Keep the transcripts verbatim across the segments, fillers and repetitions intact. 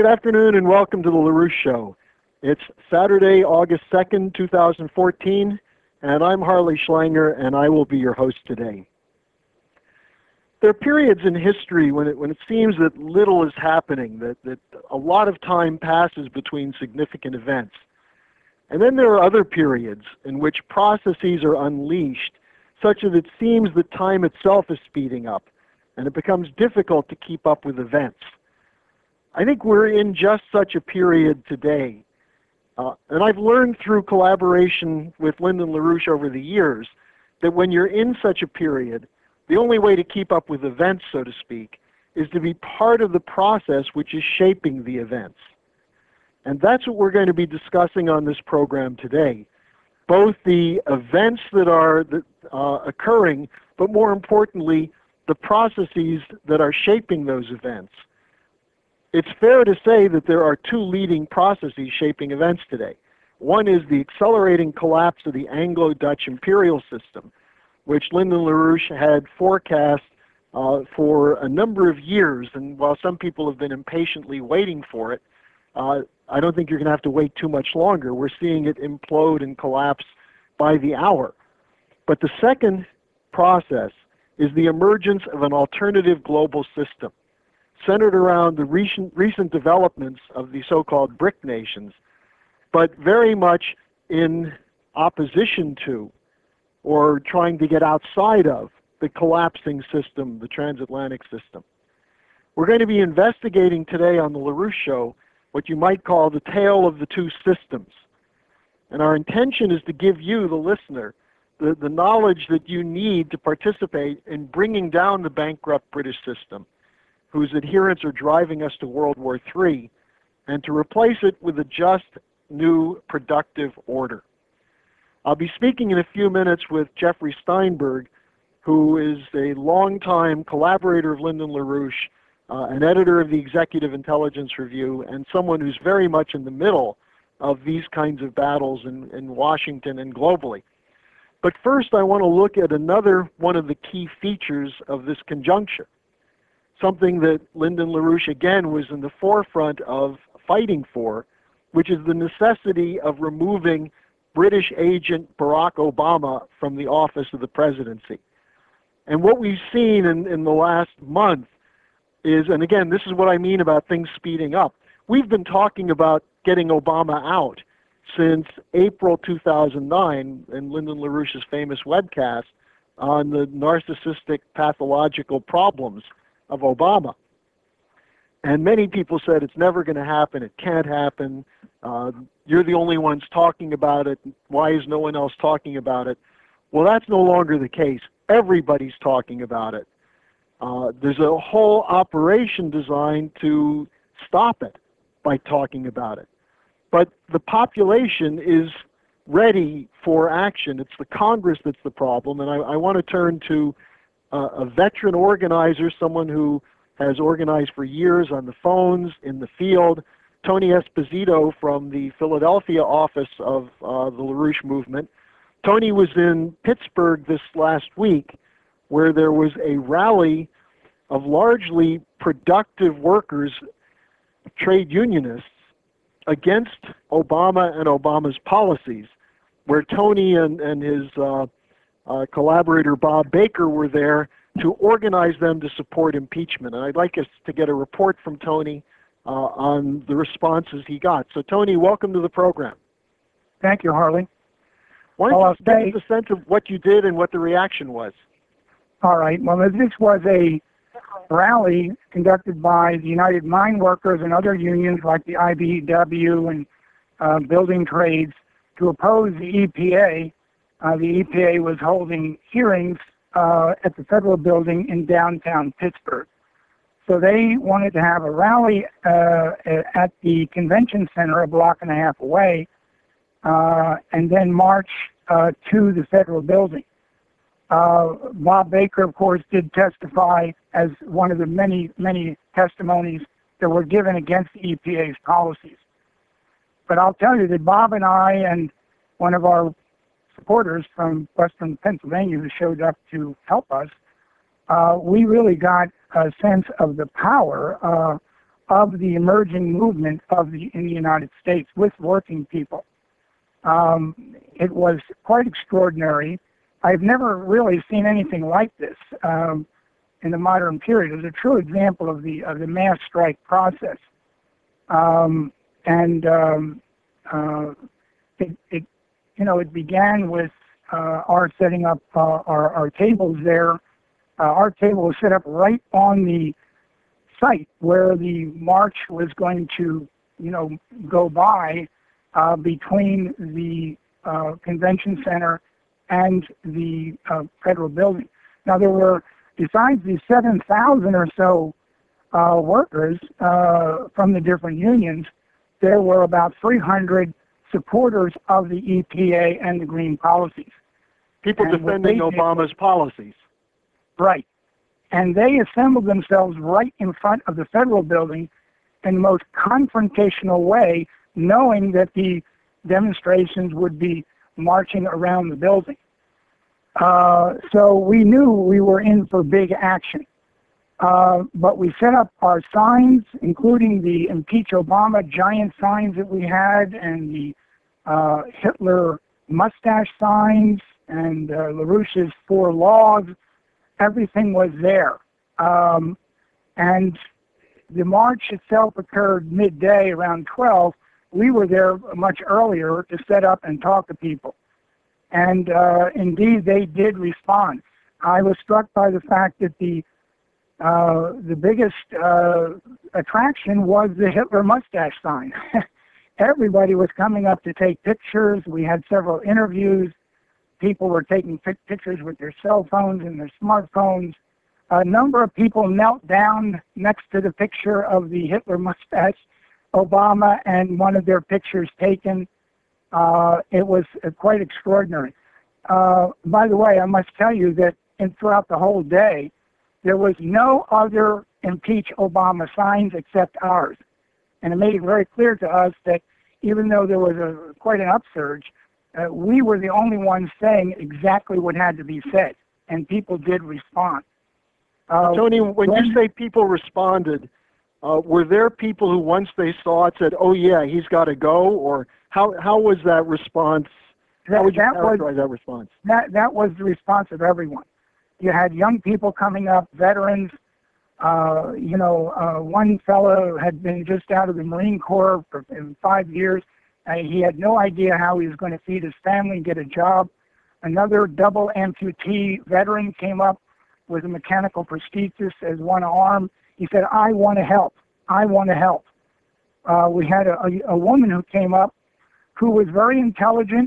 Good afternoon and welcome to the LaRouche Show. It's Saturday, August second, two thousand fourteen, and I'm Harley Schlanger, and I will be your host today. There are periods in history when it, when it seems that little is happening, that, that a lot of time passes between significant events. And then there are other periods in which processes are unleashed, such that it seems that time itself is speeding up, and it becomes difficult to keep up with events. I think we're in just such a period today. Uh, and I've learned through collaboration with Lyndon LaRouche over the years that when you're in such a period, the only way to keep up with events, so to speak, is to be part of the process which is shaping the events. And that's what we're going to be discussing on this program today. Both the events that are uh, occurring, but more importantly, the processes that are shaping those events. It's fair to say that there are two leading processes shaping events today. One is the accelerating collapse of the Anglo-Dutch imperial system, which Lyndon LaRouche had forecast uh, for a number of years, and while some people have been impatiently waiting for it, uh, I don't think you're going to have to wait too much longer. We're seeing it implode and collapse by the hour. But the second process is the emergence of an alternative global system, centered around the recent, recent developments of the so-called BRIC nations, but very much in opposition to or trying to get outside of the collapsing system, the transatlantic system. We're going to be investigating today on the LaRouche Show what you might call the tale of the two systems. And our intention is to give you, the listener, the, the knowledge that you need to participate in bringing down the bankrupt British system, whose adherents are driving us to World War Three, and to replace it with a just, new, productive order. I'll be speaking in a few minutes with Jeffrey Steinberg, who is a longtime collaborator of Lyndon LaRouche, uh, an editor of the Executive Intelligence Review, and someone who's very much in the middle of these kinds of battles in, in Washington and globally. But first, I want to look at another one of the key features of this conjuncture, something that Lyndon LaRouche, again, was in the forefront of fighting for, which is the necessity of removing British agent Barack Obama from the office of the presidency. And what we've seen in, in the last month is, and again, this is what I mean about things speeding up. We've been talking about getting Obama out since April two thousand nine in Lyndon LaRouche's famous webcast on the narcissistic pathological problems of Obama. And many people said it's never going to happen, it can't happen, uh, you're the only ones talking about it, why is no one else talking about it? Well, that's no longer the case. Everybody's talking about it. Uh, there's a whole operation designed to stop it by talking about it. But the population is ready for action. It's the Congress that's the problem, and I, I want to turn to uh, a veteran organizer, someone who has organized for years on the phones, in the field, Tony Esposito from the Philadelphia office of uh, the LaRouche movement. Tony was in Pittsburgh this last week, where there was a rally of largely productive workers, trade unionists, against Obama and Obama's policies, where Tony and, and his uh, uh, collaborator Bob Baker were there to organize them to support impeachment. And I'd like us to get a report from Tony uh, on the responses he got. So Tony, welcome to the program. Thank you, Harley. Why don't well, you give us a sense of what you did and what the reaction was? All right. Well, this was a rally conducted by the United Mine Workers and other unions like the I B E W and uh, building trades to oppose the E P A. Uh, the E P A was holding hearings uh, at the federal building in downtown Pittsburgh. So they wanted to have a rally uh, at the convention center a block and a half away, uh, and then march uh, to the federal building. Uh, Bob Baker, of course, did testify as one of the many, many testimonies that were given against the E P A's policies. But I'll tell you that Bob and I and one of our supporters from Western Pennsylvania who showed up to help us, uh, we really got a sense of the power uh, of the emerging movement of the in the United States with working people. Um, it was quite extraordinary. I've never really seen anything like this um, in the modern period. It was a true example of the of the mass strike process, um, and um, uh, it, it you know it began with uh, our setting up uh, our, our tables there. Uh, our table was set up right on the site where the march was going to, you know, go by uh, between the uh, convention center and the uh, federal building. Now there were, besides the seven thousand or so uh, workers uh, from the different unions, there were about three hundred supporters of the E P A and the green policies. People And defending Obama's did, policies. Right. And they assembled themselves right in front of the federal building in the most confrontational way, knowing that the demonstrations would be marching around the building. Uh, so we knew we were in for big action. Uh, but we set up our signs, including the Impeach Obama giant signs that we had, and the uh, Hitler mustache signs, and uh, LaRouche's four laws. Everything was there. Um, and the march itself occurred midday around twelve. We were there much earlier to set up and talk to people. And uh, indeed, they did respond. I was struck by the fact that the uh, the biggest uh, attraction was the Hitler mustache sign. Everybody was coming up to take pictures. We had several interviews. People were taking pictures with their cell phones and their smartphones. A number of people knelt down next to the picture of the Hitler mustache Obama and wanted their pictures taken. Uh, it was uh, quite extraordinary. Uh, by the way, I must tell you that in, throughout the whole day, there was no other impeach Obama signs except ours. And it made it very clear to us that even though there was a, quite an upsurge, Uh, we were the only ones saying exactly what had to be said, and people did respond. Uh, Tony, when, when you say people responded, uh, were there people who once they saw it said, oh yeah, he's got to go, or how how was that response, that, how would you that characterize was, that response? That, that was the response of everyone. You had young people coming up, veterans, uh, you know, uh, one fellow had been just out of the Marine Corps for in five years. Uh, he had no idea how he was going to feed his family and get a job. Another double amputee veteran came up with a mechanical prosthesis as one arm. He said, I want to help. I want to help. Uh, we had a, a, a woman who came up who was very intelligent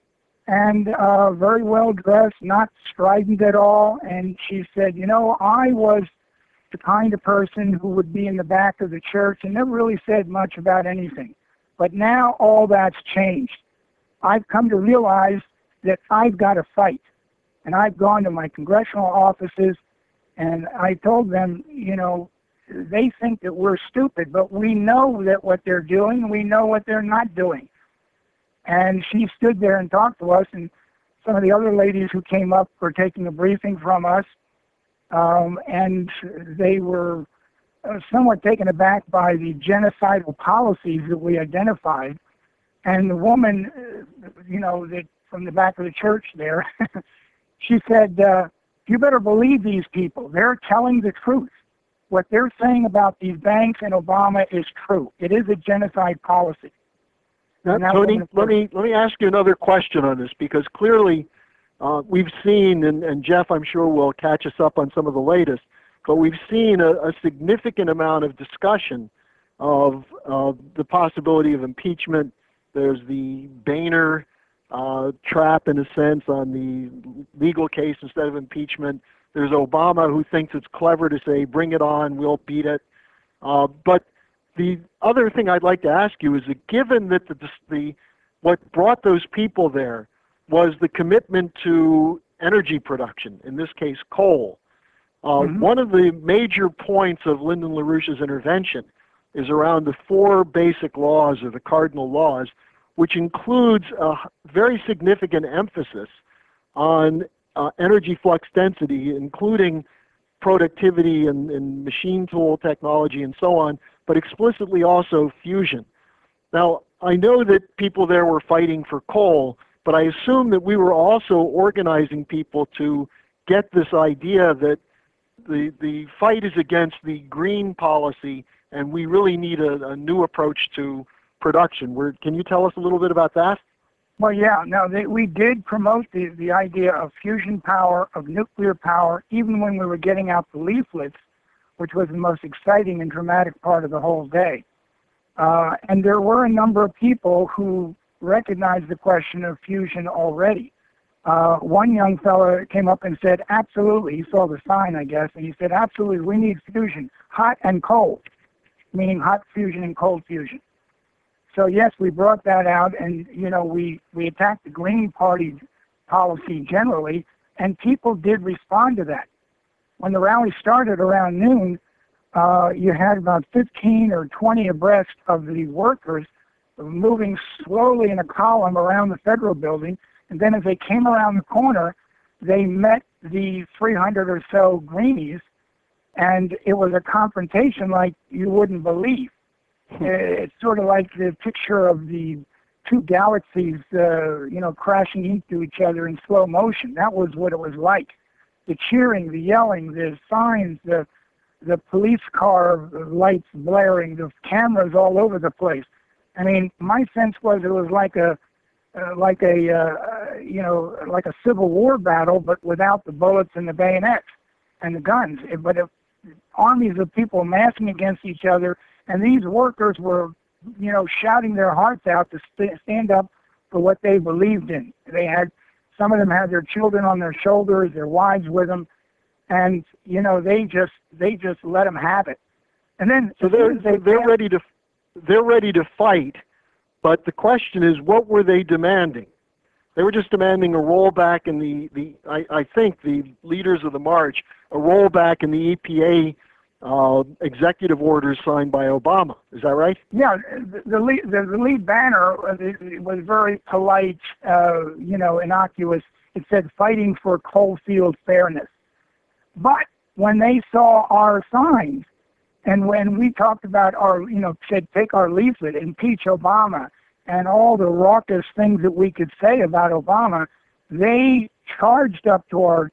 and uh, very well dressed, not strident at all. And she said, you know, I was the kind of person who would be in the back of the church and never really said much about anything. But now all that's changed. I've come to realize that I've got to fight. And I've gone to my congressional offices and I told them, you know, they think that we're stupid, but we know that what they're doing, we know what they're not doing. And she stood there and talked to us, and some of the other ladies who came up were taking a briefing from us, um, and they were Uh, somewhat taken aback by the genocidal policies that we identified. And the woman, uh, you know, that from the back of the church there, she said, uh, you better believe these people. They're telling the truth. What they're saying about these banks and Obama is true. It is a genocide policy. Now, Tony, let me, let me ask you another question on this, because clearly uh, we've seen, and, and Jeff, I'm sure, will catch us up on some of the latest, but we've seen a, a significant amount of discussion of uh, the possibility of impeachment. There's the Boehner uh, trap, in a sense, on the legal case instead of impeachment. There's Obama, who thinks it's clever to say, bring it on, we'll beat it. Uh, but the other thing I'd like to ask you is that given that the, the what brought those people there was the commitment to energy production, in this case coal, Uh, mm-hmm. One of the major points of Lyndon LaRouche's intervention is around the four basic laws, or the cardinal laws, which includes a very significant emphasis on uh, energy flux density, including productivity and, and machine tool technology and so on, but explicitly also fusion. Now, I know that people there were fighting for coal, but I assume that we were also organizing people to get this idea that the, the fight is against the green policy, and we really need a, a new approach to production. We're, can you tell us a little bit about that? Well, yeah, no, they, we did promote the, the idea of fusion power, of nuclear power, even when we were getting out the leaflets, which was the most exciting and dramatic part of the whole day. Uh, and there were a number of people who recognized the question of fusion already. Uh, one young fellow came up and said, absolutely, he saw the sign, I guess, and he said, absolutely, we need fusion, hot and cold, meaning hot fusion and cold fusion. So yes, we brought that out, and you know, we, we attacked the Green Party policy generally, and people did respond to that. When the rally started around noon, uh, you had about fifteen or twenty abreast of the workers moving slowly in a column around the Federal Building, and then as they came around the corner, they met the three hundred or so greenies, and it was a confrontation like you wouldn't believe. It's sort of like the picture of the two galaxies, uh, you know, crashing into each other in slow motion. That was what it was like. The cheering, the yelling, the signs, the the police car lights blaring, the cameras all over the place. I mean, my sense was it was like a uh, like a uh, you know like a Civil War battle, but without the bullets and the bayonets and the guns. But it, armies of people massing against each other. And these workers were, you know, shouting their hearts out to st- stand up for what they believed in. They had, some of them had their children on their shoulders, their wives with them, and you know, they just they just let them have it. And then so they're they they're passed, ready to they're ready to fight, but the question is, what were they demanding? They were just demanding a rollback in the the I, I think the leaders of the march, a rollback in the E P A. Uh, executive orders signed by Obama. Is that right? Yeah, the, the, lead, the, the lead banner was very polite, uh, you know, innocuous. It said, fighting for coal field fairness. But when they saw our signs, and when we talked about our, you know, said, take our leaflet, impeach Obama, and all the raucous things that we could say about Obama, they charged up to our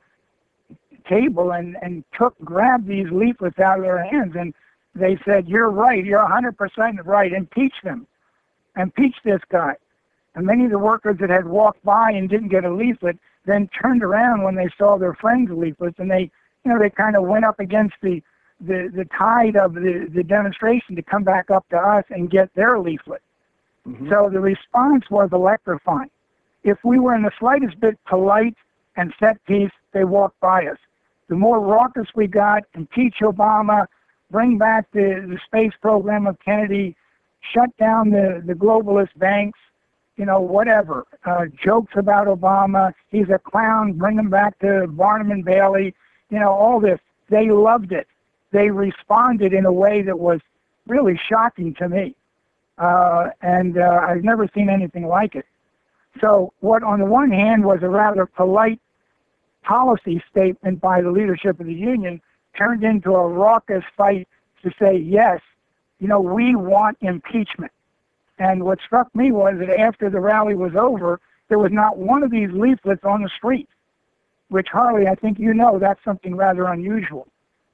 table and, and took, grabbed these leaflets out of their hands, and they said, you're right, you're one hundred percent right, impeach them, impeach this guy. And many of the workers that had walked by and didn't get a leaflet then turned around when they saw their friends' leaflets, and they, you know, they kind of went up against the, the, the tide of the, the demonstration to come back up to us and get their leaflet. Mm-hmm. So the response was electrifying. If we were in the slightest bit polite and set piece, they walked by us. The more raucous we got, impeach Obama, bring back the, the space program of Kennedy, shut down the, the globalist banks, you know, whatever. Uh, jokes about Obama, he's a clown, bring him back to Barnum and Bailey, you know, all this. They loved it. They responded in a way that was really shocking to me. Uh, and uh, I've never seen anything like it. So what on the one hand was a rather polite policy statement by the leadership of the union turned into a raucous fight to say, yes, you know, we want impeachment. And what struck me was that after the rally was over, there was not one of these leaflets on the street, which, Harley, I think you know that's something rather unusual.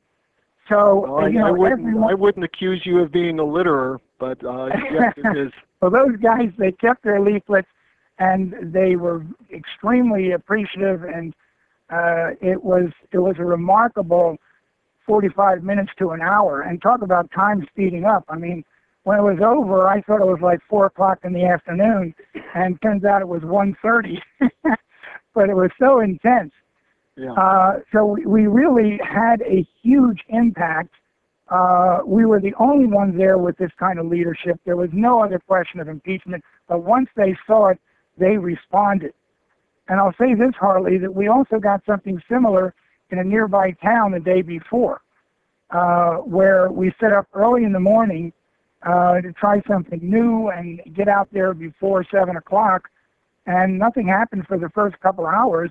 So, well, I, you know, I, wouldn't, everyone... I wouldn't accuse you of being a litterer, but uh, yes, it is. Well, those guys, they kept their leaflets, and they were extremely appreciative, and Uh, it was it was a remarkable forty-five minutes to an hour, and talk about time speeding up. I mean, when it was over, I thought it was like four o'clock in the afternoon, and turns out it was one thirty. But it was so intense. Yeah. Uh, so we, we really had a huge impact. Uh, we were the only ones there with this kind of leadership. There was no other question of impeachment. But once they saw it, they responded. And I'll say this, Harley, that we also got something similar in a nearby town the day before, uh, where we set up early in the morning uh, to try something new and get out there before seven o'clock, and nothing happened for the first couple of hours.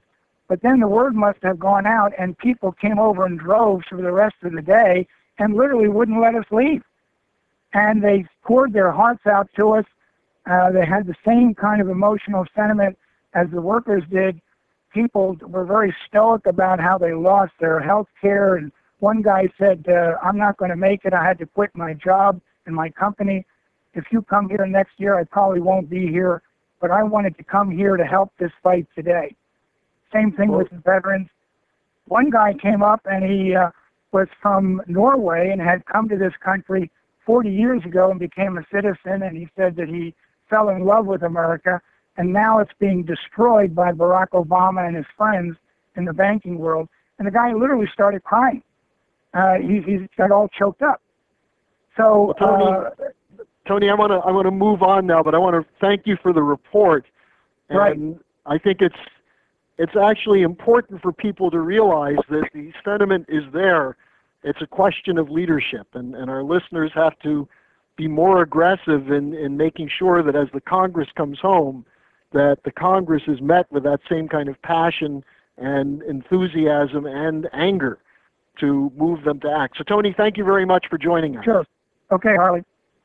But then the word must have gone out, and people came over in droves for the rest of the day and literally wouldn't let us leave. And they poured their hearts out to us. Uh, they had the same kind of emotional sentiment as the workers did. People were very stoic about how they lost their health care. And one guy said, uh, I'm not going to make it. I had to quit my job and my company. If you come here next year, I probably won't be here. But I wanted to come here to help this fight today. Same thing with the veterans. One guy came up and he uh, was from Norway and had come to this country forty years ago and became a citizen, and he said that he fell in love with America, and now it's being destroyed by Barack Obama and his friends in the banking world. And the guy literally started crying. Uh, he, he got all choked up. So, well, Tony, uh, Tony, I want to I want to move on now, but I want to thank you for the report. And right. I think it's it's actually important for people to realize that the sentiment is there. It's a question of leadership, and, and our listeners have to be more aggressive in, in making sure that as the Congress comes home, that the Congress is met with that same kind of passion and enthusiasm and anger to move them to act. So, Tony, thank you very much for joining us. Sure. Okay, Harley.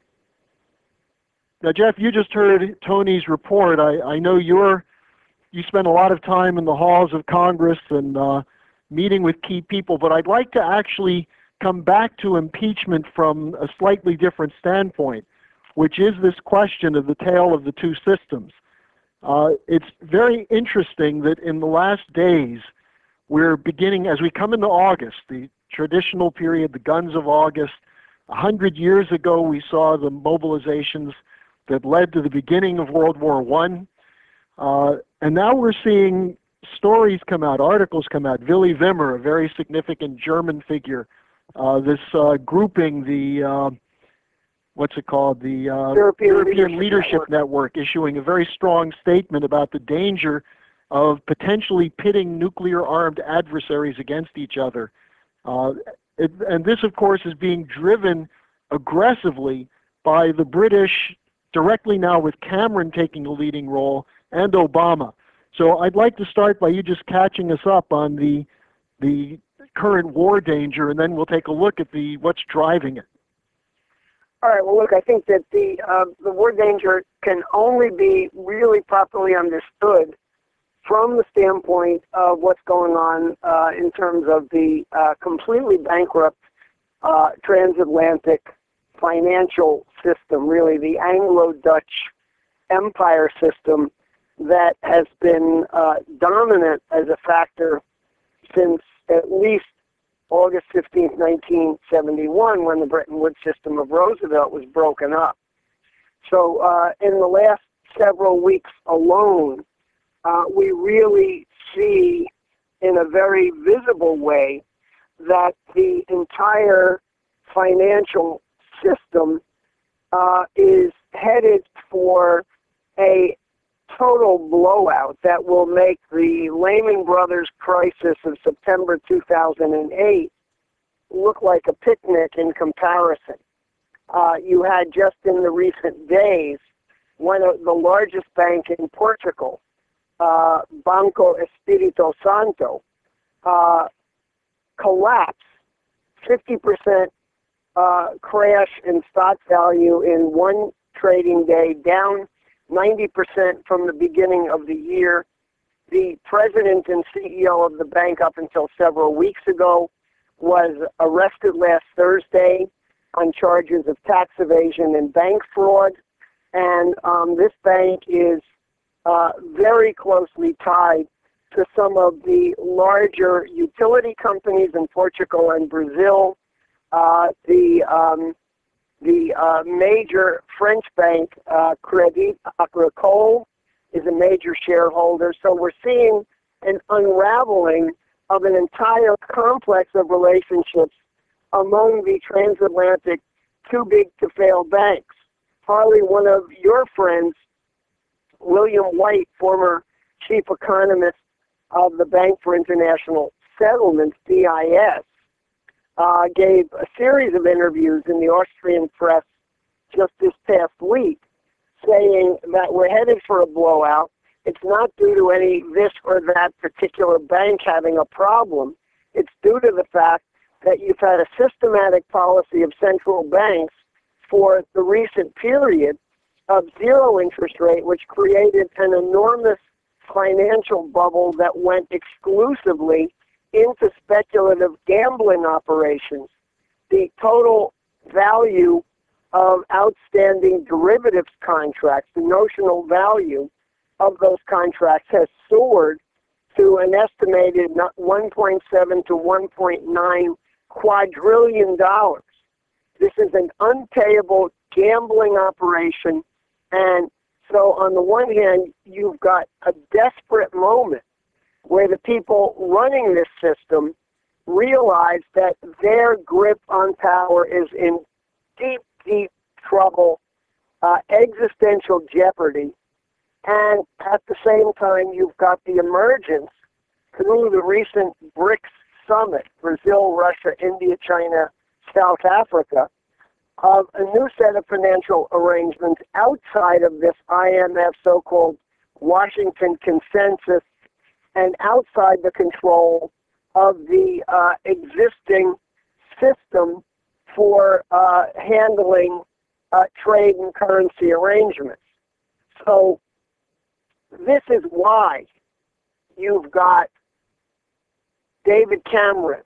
Now, Jeff, you just heard Tony's report. I, I know you're, you spend a lot of time in the halls of Congress and uh, meeting with key people, but I'd like to actually come back to impeachment from a slightly different standpoint, which is this question of the tale of the two systems. Uh, it's very interesting that in the last days, we're beginning, as we come into August, the traditional period, the guns of August. A hundred years ago, we saw the mobilizations that led to the beginning of World War One. Uh, and now we're seeing stories come out, articles come out. Willy Wimmer, a very significant German figure, uh, this uh, grouping, the, uh, what's it called, the uh, European, European Leadership, Leadership Network. Network, issuing a very strong statement about the danger of potentially pitting nuclear-armed adversaries against each other. Uh, it, and this, of course, is being driven aggressively by the British, directly now with Cameron taking a leading role, and Obama. So I'd like to start by you just catching us up on the the current war danger, and then we'll take a look at the what's driving it. All right. Well, look, I think that the uh, the war danger can only be really properly understood from the standpoint of what's going on uh, in terms of the uh, completely bankrupt uh, transatlantic financial system, really the Anglo-Dutch empire system that has been uh, dominant as a factor since at least August fifteenth, nineteen seventy-one, when the Bretton Woods system of Roosevelt was broken up. So uh, in the last several weeks alone, uh, we really see in a very visible way that the entire financial system uh, is headed for a total blowout that will make the Lehman Brothers crisis of September two thousand eight look like a picnic in comparison. Uh, you had just in the recent days one of the largest bank in Portugal, uh, Banco Espírito Santo, uh, collapse, fifty percent uh, crash in stock value in one trading day, down ninety percent from the beginning of the year. The president and C E O of the bank up until several weeks ago was arrested last Thursday on charges of tax evasion and bank fraud. And um, this bank is uh, very closely tied to some of the larger utility companies in Portugal and Brazil. Uh, the um, The uh, major French bank, uh, Crédit Agricole, is a major shareholder. So we're seeing an unraveling of an entire complex of relationships among the transatlantic too-big-to-fail banks. Harley, one of your friends, William White, former chief economist of the Bank for International Settlements, B I S, Uh, gave a series of interviews in the Austrian press just this past week saying that we're headed for a blowout, It's not due to any this or that particular bank having a problem. It's due to the fact that you've had a systematic policy of central banks for the recent period of zero interest rate, which created an enormous financial bubble that went exclusively into speculative gambling operations. The total value of outstanding derivatives contracts, the notional value of those contracts has soared to an estimated one point seven to one point nine quadrillion dollars. This is an unpayable gambling operation, and so on the one hand, you've got a desperate moment where the people running this system realize that their grip on power is in deep, deep trouble, uh, existential jeopardy, and at the same time, you've got the emergence through the recent BRICS summit, Brazil, Russia, India, China, South Africa, of a new set of financial arrangements outside of this I M F so-called Washington consensus and outside the control of the uh, existing system for uh, handling uh, trade and currency arrangements. So this is why you've got David Cameron,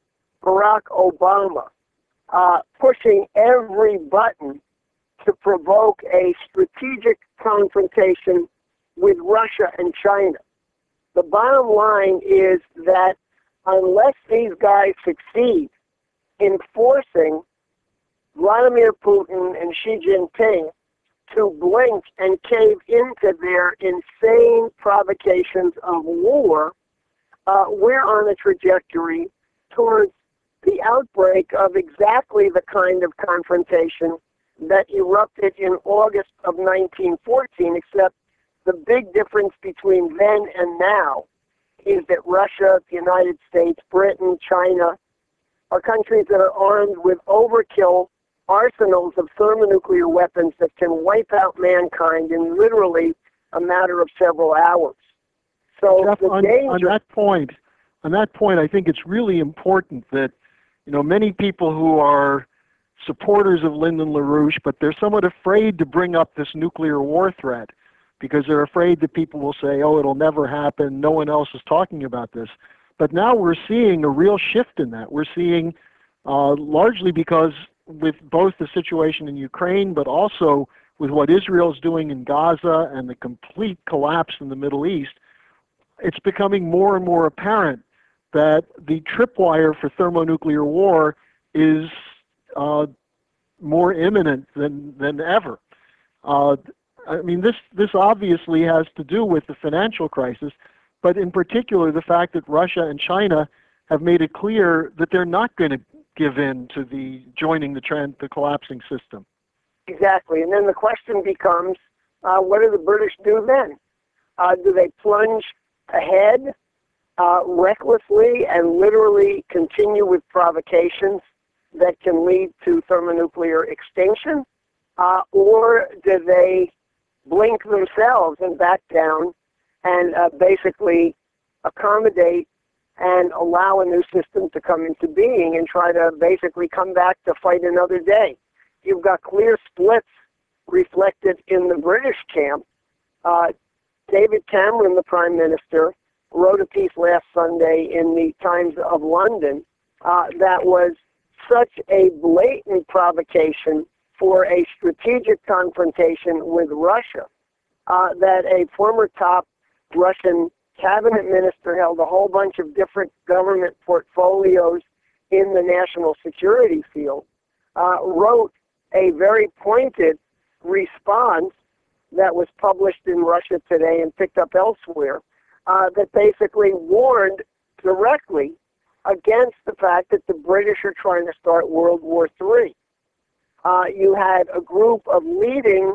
Barack Obama, uh, pushing every button to provoke a strategic confrontation with Russia and China. The bottom line is that unless these guys succeed in forcing Vladimir Putin and Xi Jinping to blink and cave into their insane provocations of war, uh, we're on a trajectory towards the outbreak of exactly the kind of confrontation that erupted in August of nineteen fourteen, except the big difference between then and now is that Russia, the United States, Britain, China are countries that are armed with overkill arsenals of thermonuclear weapons that can wipe out mankind in literally a matter of several hours. So Jeff, the on, danger... on that point, on that point, I think it's really important that, you know, many people who are supporters of Lyndon LaRouche, but they're somewhat afraid to bring up this nuclear war threat because they're afraid that people will say, oh, it'll never happen, no one else is talking about this. But now we're seeing a real shift in that. We're seeing, uh, largely because with both the situation in Ukraine, but also with what Israel's doing in Gaza and the complete collapse in the Middle East, it's becoming more and more apparent that the tripwire for thermonuclear war is uh, more imminent than, than ever. Uh, I mean, this, this obviously has to do with the financial crisis, but in particular the fact that Russia and China have made it clear that they're not going to give in to the joining the trend, the collapsing system. Exactly, and then the question becomes, uh, what do the British do then? Uh, do they plunge ahead uh, recklessly and literally continue with provocations that can lead to thermonuclear extinction? Uh, or do they blink themselves and back down and uh, basically accommodate and allow a new system to come into being and try to basically come back to fight another day? You've got clear splits reflected in the British camp. Uh, David Cameron, the Prime Minister, wrote a piece last Sunday in the Times of London uh, that was such a blatant provocation for a strategic confrontation with Russia uh, that a former top Russian cabinet minister held a whole bunch of different government portfolios in the national security field, uh, wrote a very pointed response that was published in Russia Today and picked up elsewhere, uh, that basically warned directly against the fact that the British are trying to start World War Three. Uh, you had a group of leading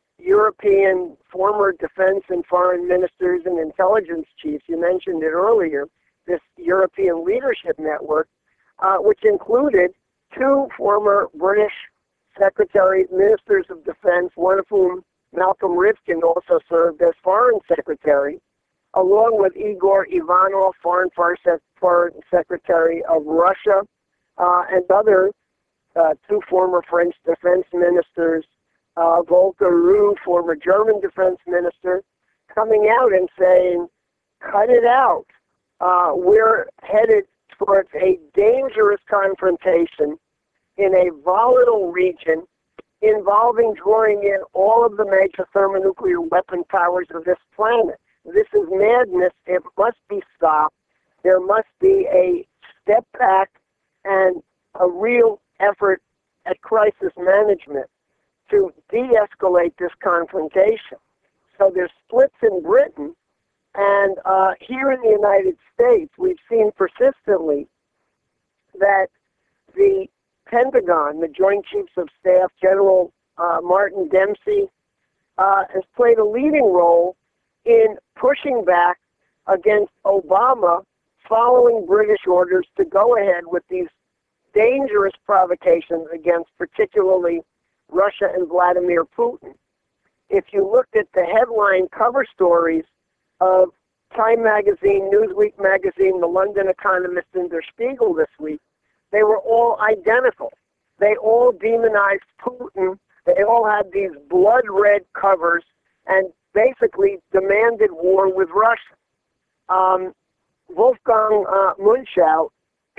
European former defense and foreign ministers and intelligence chiefs, you mentioned it earlier, this European Leadership Network, uh, which included two former British secretaries, ministers of defense, one of whom Malcolm Rivkin also served as foreign secretary, along with Igor Ivanov, foreign, foreign secretary of Russia, uh, and other uh, two former French defense ministers, uh, Volker Ruh, former German defense minister, coming out and saying, cut it out. Uh, we're headed towards a dangerous confrontation in a volatile region involving drawing in all of the major thermonuclear weapon powers of this planet. This is madness. It must be stopped. There must be a step back and a real effort at crisis management to de-escalate this confrontation. So there's splits in Britain, and uh, here in the United States, we've seen persistently that the Pentagon, the Joint Chiefs of Staff, General uh, Martin Dempsey, uh, has played a leading role in pushing back against Obama following British orders to go ahead with these dangerous provocations against particularly Russia and Vladimir Putin. If you looked at the headline cover stories of Time Magazine, Newsweek Magazine, The London Economist, and Der Spiegel this week, they were all identical. They all demonized Putin. They all had these blood-red covers and basically demanded war with Russia. Um, Wolfgang uh, Munchau,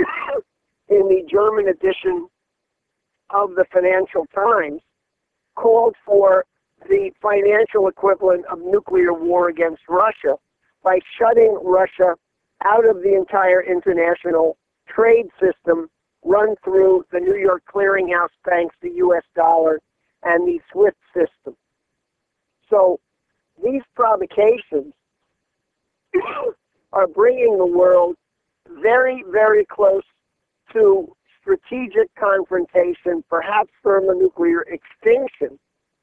in the German edition of the Financial Times, called for the financial equivalent of nuclear war against Russia by shutting Russia out of the entire international trade system run through the New York clearinghouse banks, the U S dollar, and the SWIFT system. So these provocations are bringing the world very, very close to strategic confrontation, perhaps thermonuclear extinction.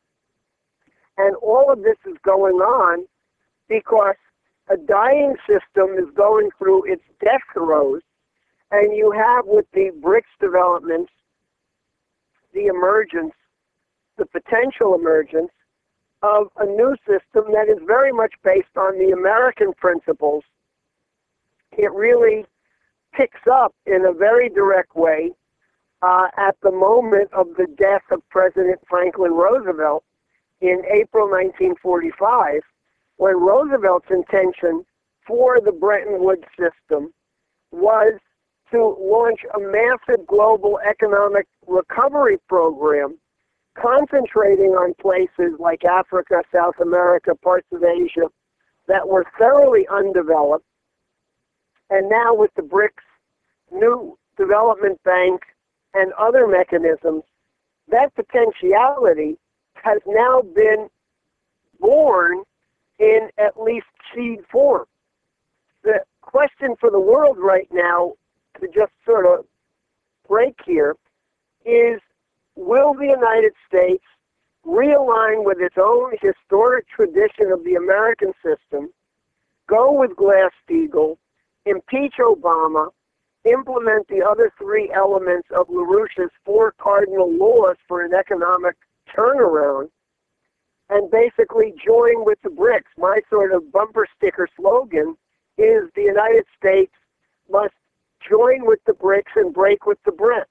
And all of this is going on because a dying system is going through its death throes, and you have with the BRICS developments the emergence, the potential emergence of a new system that is very much based on the American principles. It really picks up in a very direct way uh, at the moment of the death of President Franklin Roosevelt in April nineteen forty-five, when Roosevelt's intention for the Bretton Woods system was to launch a massive global economic recovery program concentrating on places like Africa, South America, parts of Asia that were thoroughly undeveloped. And now with the BRICS new development bank and other mechanisms, that potentiality has now been born in at least seed form. The question for the world right now, to just sort of break here, is will the United States realign with its own historic tradition of the American system, go with Glass-Steagall, impeach Obama, implement the other three elements of LaRouche's four cardinal laws for an economic turnaround, and basically join with the BRICS? My sort of bumper sticker slogan is the United States must join with the BRICS and break with the Brits.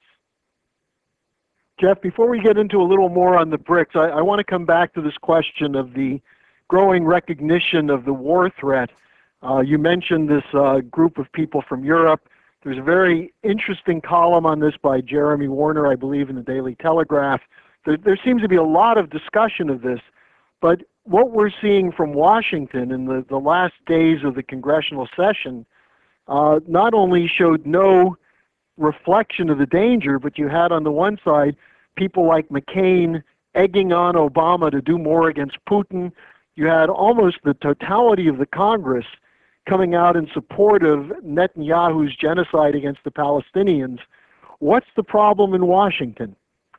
Jeff, before we get into a little more on the BRICS, I, I want to come back to this question of the growing recognition of the war threat. Uh, you mentioned this uh, group of people from Europe. There's a very interesting column on this by Jeremy Warner, I believe, in the Daily Telegraph. There, there seems to be a lot of discussion of this, but what we're seeing from Washington in the, the last days of the congressional session uh, not only showed no reflection of the danger, but you had on the one side people like McCain egging on Obama to do more against Putin. You had almost the totality of the Congress coming out in support of Netanyahu's genocide against the Palestinians. What's the problem in Washington?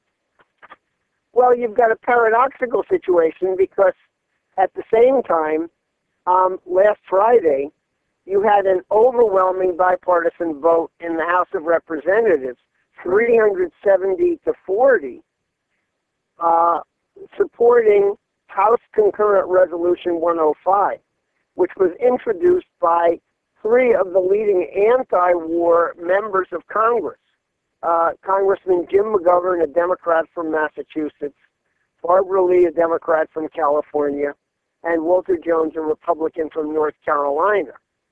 Well, you've got a paradoxical situation because at the same time, um, last Friday, you had an overwhelming bipartisan vote in the House of Representatives, three hundred seventy to forty, uh, supporting House Concurrent Resolution one oh five, which was introduced by three of the leading anti-war members of Congress. Uh, Congressman Jim McGovern, a Democrat from Massachusetts, Barbara Lee, a Democrat from California, and Walter Jones, a Republican from North Carolina.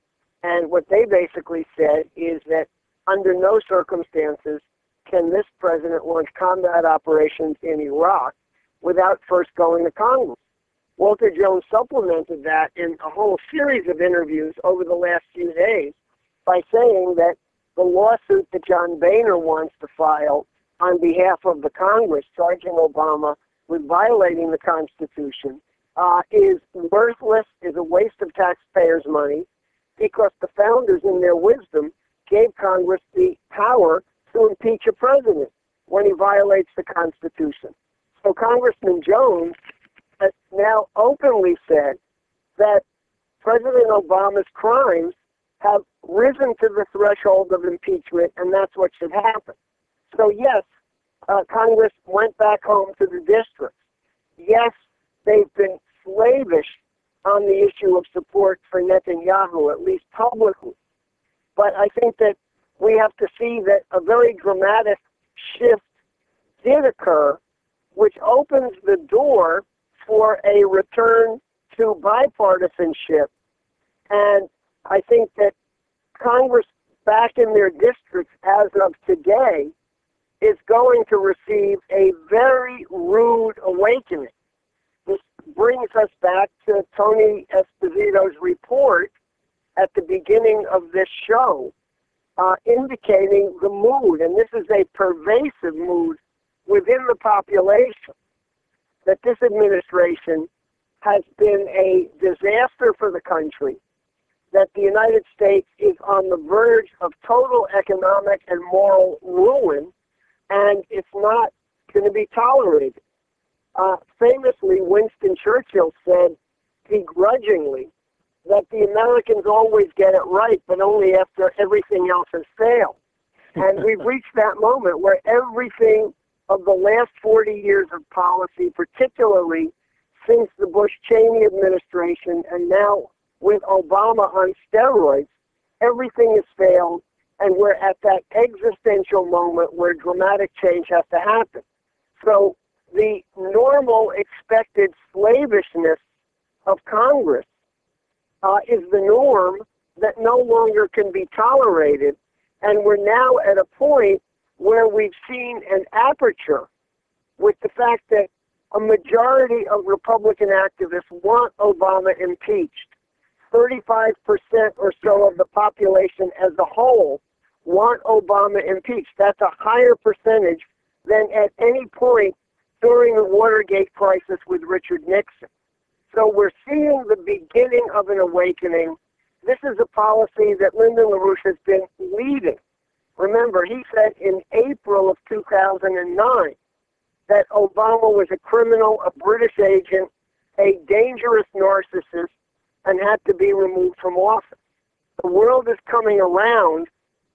And what they basically said is that under no circumstances can this president launch combat operations in Iraq without first going to Congress. Walter Jones supplemented that in a whole series of interviews over the last few days by saying that the lawsuit that John Boehner wants to file on behalf of the Congress charging Obama with violating the Constitution uh, is worthless, is a waste of taxpayers' money, because the founders, in their wisdom, gave Congress the power to impeach a president when he violates the Constitution. So Congressman Jones has now openly said that President Obama's crimes have risen to the threshold of impeachment, and that's what should happen. So yes, uh, Congress went back home to the districts. Yes, they've been slavish on the issue of support for Netanyahu, at least publicly. But I think that we have to see that a very dramatic shift did occur, which opens the door for a return to bipartisanship. And I think that Congress back in their districts as of today is going to receive a very rude awakening. This brings us back to Tony Esposito's report at the beginning of this show, uh, indicating the mood, and this is a pervasive mood within the population, that this administration has been a disaster for the country, that the United States is on the verge of total economic and moral ruin, and it's not going to be tolerated. Uh, famously, Winston Churchill said begrudgingly that the Americans always get it right, but only after everything else has failed. And we've reached that moment where everything of the last forty years of policy, particularly since the Bush-Cheney administration and now with Obama on steroids, everything has failed, and we're at that existential moment where dramatic change has to happen. So the normal expected slavishness of Congress uh, is the norm that no longer can be tolerated, and we're now at a point where we've seen an aperture with the fact that a majority of Republican activists want Obama impeached. thirty-five percent or so of the population as a whole want Obama impeached. That's a higher percentage than at any point during the Watergate crisis with Richard Nixon. So we're seeing the beginning of an awakening. This is a policy that Lyndon LaRouche has been leading. Remember, he said in April of two thousand nine that Obama was a criminal, a British agent, a dangerous narcissist, and had to be removed from office. The world is coming around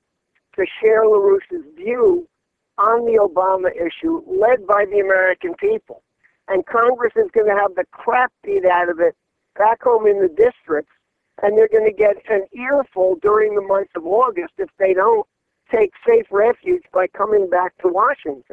to share LaRouche's view on the Obama issue, led by the American people. And Congress is going to have the crap beat out of it back home in the districts, and they're going to get an earful during the month of August if they don't take safe refuge by coming back to Washington.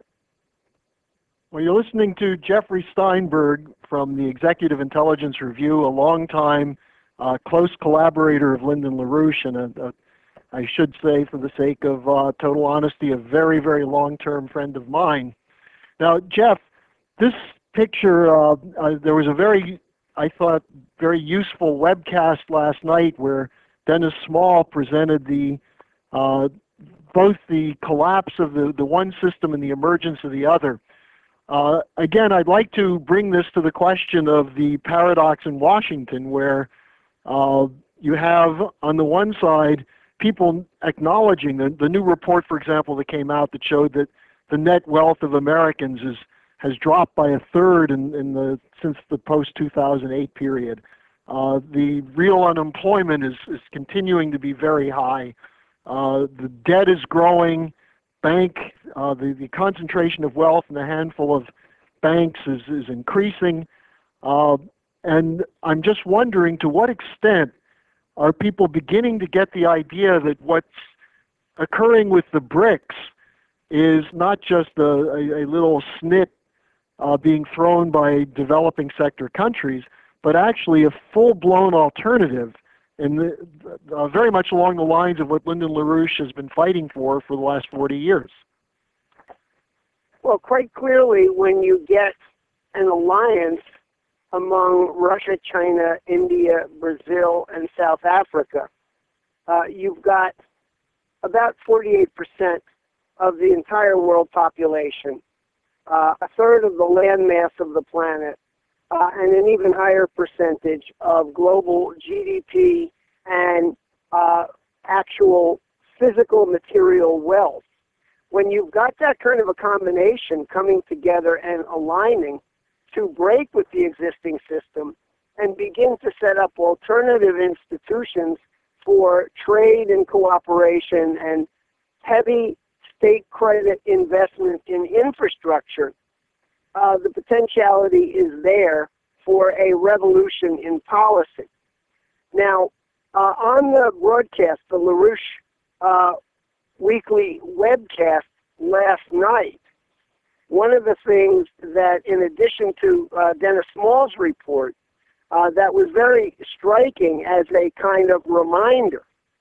Well, you're listening to Jeffrey Steinberg from the Executive Intelligence Review, a longtime uh, close collaborator of Lyndon LaRouche, and a, a, I should say, for the sake of uh, total honesty, a very, very long-term friend of mine. Now, Jeff, this picture, uh, uh, there was a very, I thought, very useful webcast last night where Dennis Small presented the uh, both the collapse of the, the one system and the emergence of the other. Uh, again, I'd like to bring this to the question of the paradox in Washington, where uh, you have, on the one side, people acknowledging the, the new report, for example, that came out that showed that the net wealth of Americans is, has dropped by a third in, in the, since the post two thousand eight period. Uh, the real unemployment is, is continuing to be very high. Uh, the debt is growing. Bank, uh, the, the concentration of wealth in a handful of banks is, is increasing. Uh, and I'm just wondering, to what extent are people beginning to get the idea that what's occurring with the BRICS is not just a, a, a little snit uh, being thrown by developing sector countries, but actually a full-blown alternative, and uh, very much along the lines of what Lyndon LaRouche has been fighting for for the last forty years. Well, quite clearly, when you get an alliance among Russia, China, India, Brazil, and South Africa, uh, you've got about forty-eight percent of the entire world population, uh, a third of the land mass of the planet, uh, and an even higher percentage of global G D P and uh, actual physical material wealth. When you've got that kind of a combination coming together and aligning to break with the existing system and begin to set up alternative institutions for trade and cooperation and heavy state credit investment in infrastructure, uh, the potentiality is there for a revolution in policy. Now, uh, on the broadcast, the LaRouche uh, weekly webcast last night, one of the things that, in addition to uh, Dennis Small's report, uh, that was very striking as a kind of reminder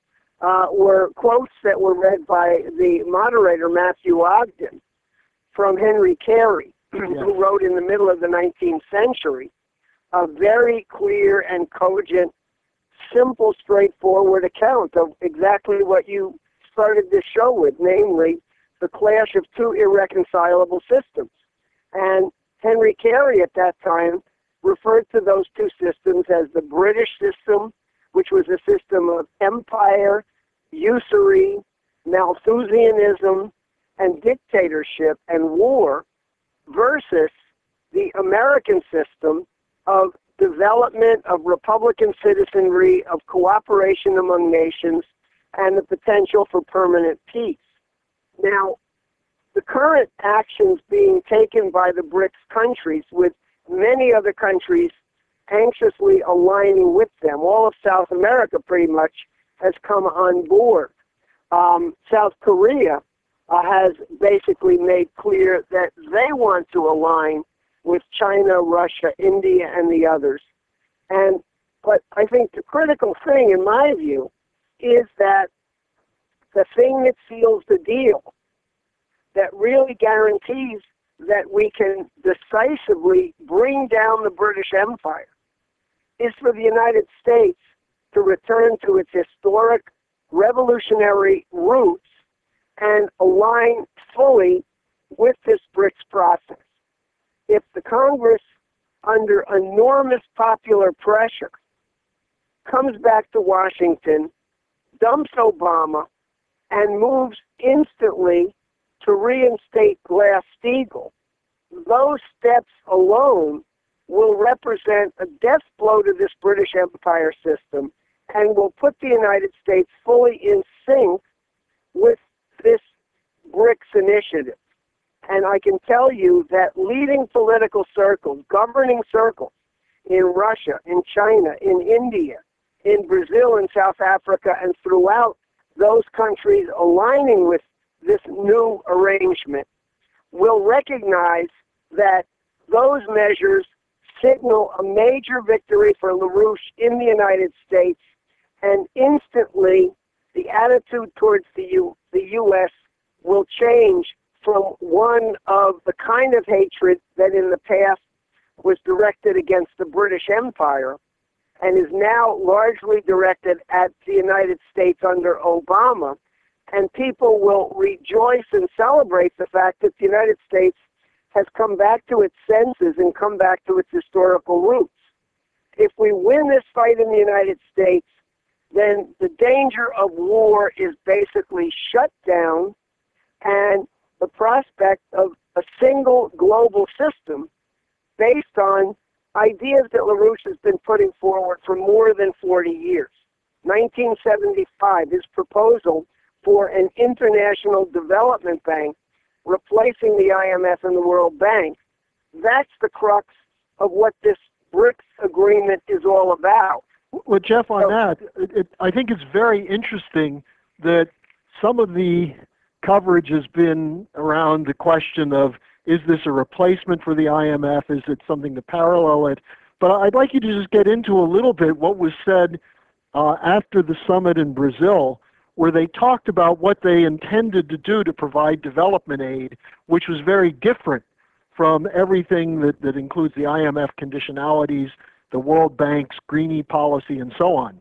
uh, were quotes that were read by the moderator, Matthew Ogden, from Henry Carey, yes. who wrote in the middle of the nineteenth century a very clear and cogent, simple, straightforward account of exactly what you started this show with, namely the clash of two irreconcilable systems. And Henry Carey at that time referred to those two systems as the British system, which was a system of empire, usury, Malthusianism, and dictatorship and war, versus the American system of development, of republican citizenry, of cooperation among nations, and the potential for permanent peace. Now, the current actions being taken by the BRICS countries, with many other countries anxiously aligning with them, all of South America pretty much has come on board. Um, South Korea uh, has basically made clear that they want to align with China, Russia, India, and the others. And but I think the critical thing, in my view, is that the thing that seals the deal, that really guarantees that we can decisively bring down the British Empire, is for the United States to return to its historic revolutionary roots and align fully with this BRICS process. If the Congress, under enormous popular pressure, comes back to Washington, dumps Obama, and moves instantly to reinstate Glass-Steagall, those steps alone will represent a death blow to this British Empire system and will put the United States fully in sync with this BRICS initiative. And I can tell you that leading political circles, governing circles in Russia, in China, in India, in Brazil, in South Africa, and throughout those countries aligning with this new arrangement, will recognize that those measures signal a major victory for LaRouche in the United States, and instantly the attitude towards the, U, the U S will change from one of the kind of hatred that in the past was directed against the British Empire and is now largely directed at the United States under Obama. And people will rejoice and celebrate the fact that the United States has come back to its senses and come back to its historical roots. If we win this fight in the United States, then the danger of war is basically shut down, and the prospect of a single global system based on ideas that LaRouche has been putting forward for more than forty years. nineteen seventy-five, his proposal for an international development bank replacing the I M F and the World Bank, that's the crux of what this BRICS agreement is all about. Well, Jeff, on so, that, it, it, I think it's very interesting that some of the coverage has been around the question of, is this a replacement for the I M F? Is it something to parallel it? But I'd like you to just get into a little bit what was said uh, after the summit in Brazil, where they talked about what they intended to do to provide development aid, which was very different from everything that, that includes the I M F conditionalities, the World Bank's greenie policy, and so on.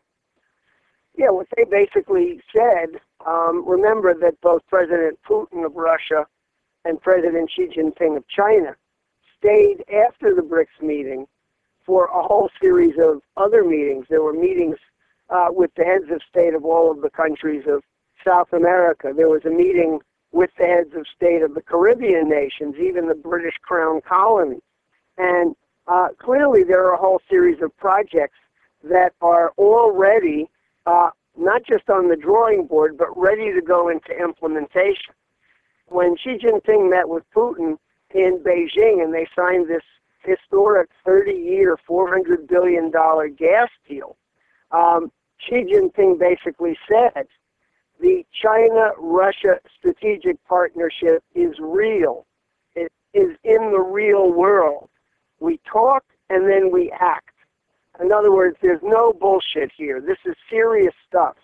Yeah, what they basically said, um, remember that both President Putin of Russia and President Xi Jinping of China stayed after the BRICS meeting for a whole series of other meetings. There were meetings uh, with the heads of state of all of the countries of South America. There was a meeting with the heads of state of the Caribbean nations, even the British Crown colonies. And uh, clearly there are a whole series of projects that are already uh, not just on the drawing board, but ready to go into implementation. When Xi Jinping met with Putin in Beijing and they signed this historic thirty-year, four hundred billion dollars gas deal, um, Xi Jinping basically said, the China-Russia strategic partnership is real. It is in the real world. We talk and then we act. In other words, there's no bullshit here. This is serious stuff.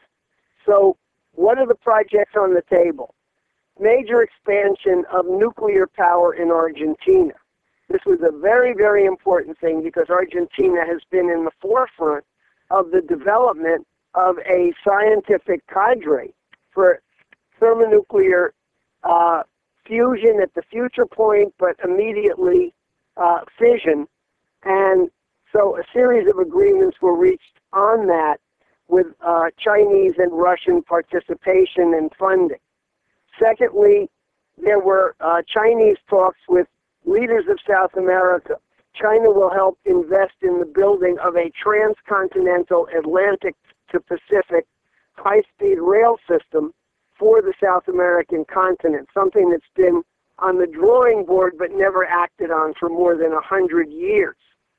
So what are the projects on the table? Major expansion of nuclear power in Argentina. This was a very, very important thing because Argentina has been in the forefront of the development of a scientific cadre for thermonuclear uh, fusion at the future point, but immediately uh, fission. And so a series of agreements were reached on that with uh, Chinese and Russian participation and funding. Secondly, there were uh, Chinese talks with leaders of South America. China will help invest in the building of a transcontinental Atlantic to Pacific high-speed rail system for the South American continent, something that's been on the drawing board but never acted on for more than a hundred years.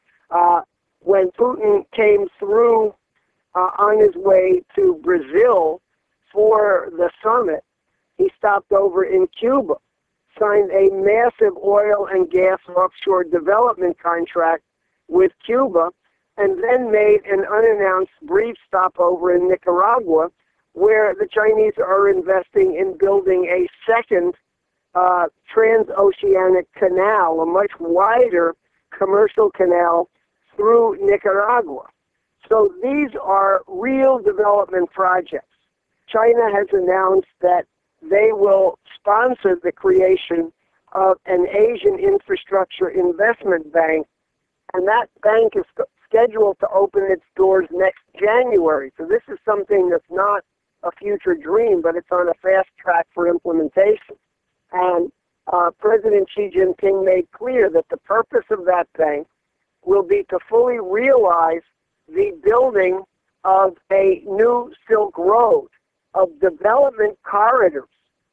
Uh, when Putin came through uh, on his way to Brazil for the summit, he stopped over in Cuba, signed a massive oil and gas offshore development contract with Cuba, and then made an unannounced brief stopover in Nicaragua, where the Chinese are investing in building a second uh, transoceanic canal, a much wider commercial canal through Nicaragua. So these are real development projects. China has announced that they will sponsor the creation of an Asian infrastructure investment bank, and that bank is scheduled to open its doors next January. So this is something that's not a future dream, but it's on a fast track for implementation. And uh, President Xi Jinping made clear that the purpose of that bank will be to fully realize the building of a new Silk Road, of development corridors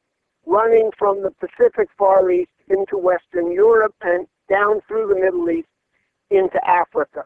running from the Pacific Far East into Western Europe and down through the Middle East into Africa.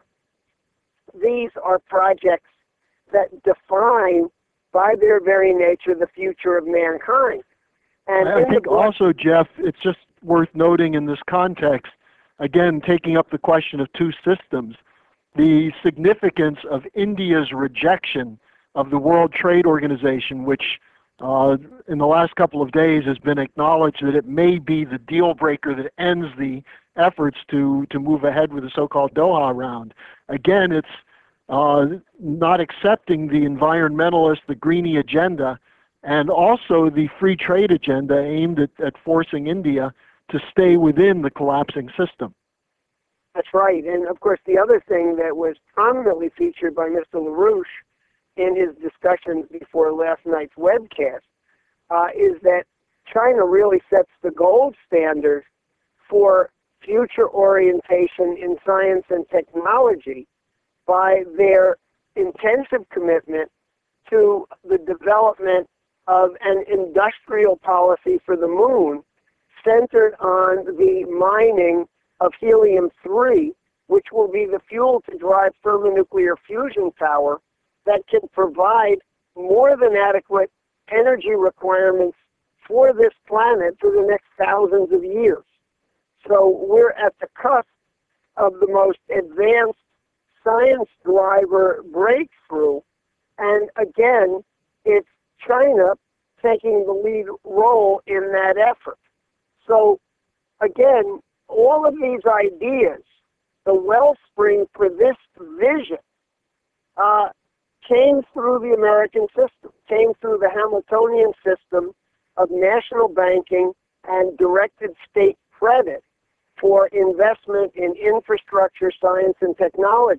These are projects that define, by their very nature, the future of mankind. And I think also, Jeff, it's just worth noting in this context, again, taking up the question of two systems, the significance of India's rejection of the World Trade Organization, which uh, in the last couple of days has been acknowledged that it may be the deal breaker that ends the efforts to, to move ahead with the so-called Doha round. Again, it's uh, not accepting the environmentalist, the greenie agenda, and also the free trade agenda aimed at, at forcing India to stay within the collapsing system. That's right. And of course, the other thing that was prominently featured by Mister LaRouche in his discussions before last night's webcast uh, is that China really sets the gold standard for future orientation in science and technology by their intensive commitment to the development of an industrial policy for the moon centered on the mining of helium three which will be the fuel to drive thermonuclear fusion power that can provide more than adequate energy requirements for this planet for the next thousands of years. So we're at the cusp of the most advanced science driver breakthrough. And again, it's China taking the lead role in that effort. So again, all of these ideas, the wellspring for this vision, uh, came through the American system, came through the Hamiltonian system of national banking and directed state credit for investment in infrastructure, science, and technology.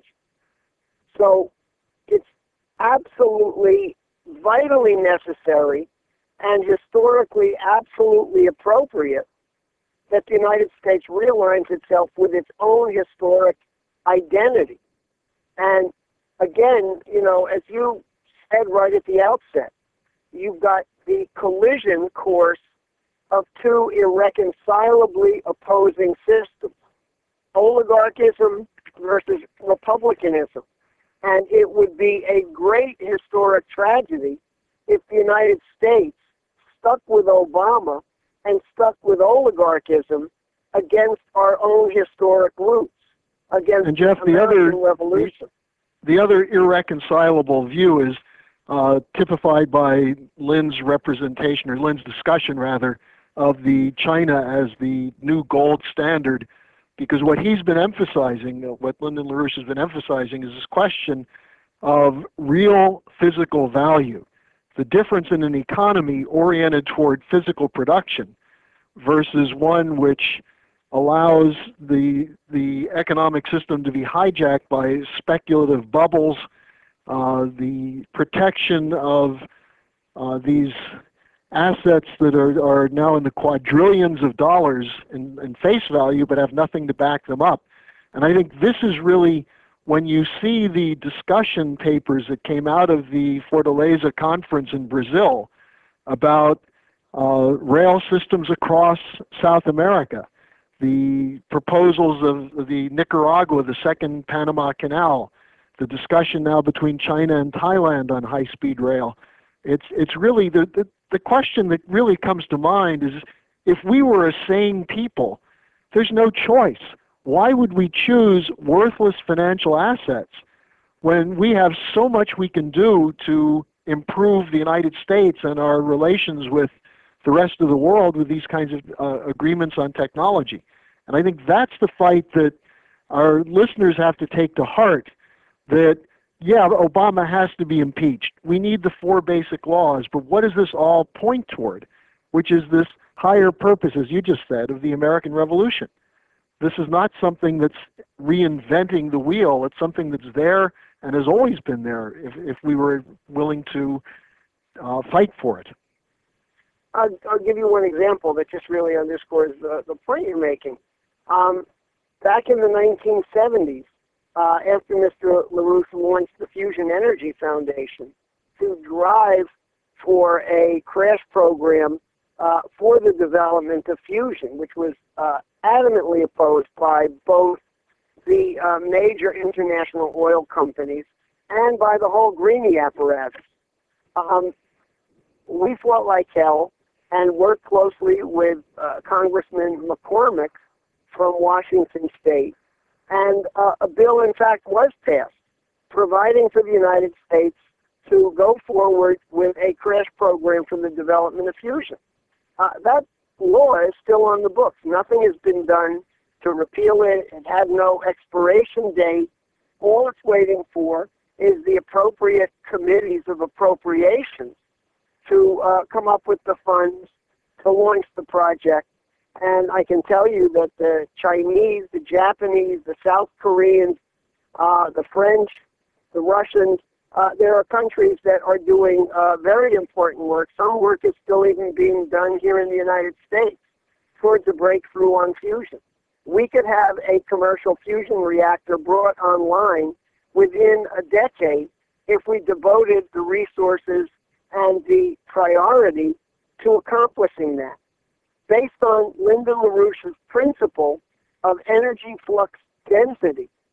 So it's absolutely vitally necessary and historically absolutely appropriate that the United States realigns itself with its own historic identity. And again, you know, as you said right at the outset, you've got the collision course of two irreconcilably opposing systems, oligarchism versus republicanism. And it would be a great historic tragedy if the United States stuck with Obama and stuck with oligarchism against our own historic roots, against and Jeff, the American the other, Revolution. The, the other irreconcilable view is uh, typified by Lynn's representation, or Lynn's discussion, rather, of the China as the new gold standard, because what he's been emphasizing, what Lyndon LaRouche has been emphasizing, is this question of real physical value, the difference in an economy oriented toward physical production versus one which allows the, the economic system to be hijacked by speculative bubbles, uh, the protection of uh, these assets that are, are now in the quadrillions of dollars in, in face value but have nothing to back them up. And I think this is really, when you see the discussion papers that came out of the Fortaleza conference in Brazil about uh, rail systems across South America, the proposals of the Nicaragua, the second Panama Canal, the discussion now between China and Thailand on high-speed rail. It's, it's really, the, the, the question that really comes to mind is, if we were a sane people, there's no choice. Why would we choose worthless financial assets when we have so much we can do to improve the United States and our relations with the rest of the world with these kinds of uh, agreements on technology? And I think that's the fight that our listeners have to take to heart, that, yeah, Obama has to be impeached. We need the four basic laws, but what does this all point toward? Which is this higher purpose, as you just said, of the American Revolution. This is not something that's reinventing the wheel. It's something that's there and has always been there if, if we were willing to uh, fight for it. I'll, I'll give you one example that just really underscores the, the point you're making. Um, back in the nineteen seventies, uh, after Mister LaRouche launched the Fusion Energy Foundation to drive for a crash program uh, for the development of fusion, which was uh, adamantly opposed by both the uh, major international oil companies and by the whole Greenie apparatus. Um, we fought like hell and worked closely with uh, Congressman McCormick from Washington State. And uh, a bill, in fact, was passed providing for the United States to go forward with a crash program for the development of fusion. Uh, that law is still on the books. Nothing has been done to repeal it. It had no expiration date. All it's waiting for is the appropriate committees of appropriations to uh, come up with the funds to launch the project. And I can tell you that the Chinese, the Japanese, the South Koreans, uh, the French, the Russians, uh, there are countries that are doing uh, very important work. Some work is still even being done here in the United States towards a breakthrough on fusion. We could have a commercial fusion reactor brought online within a decade if we devoted the resources and the priority to accomplishing that. Based on Lyndon LaRouche's principle of energy flux density,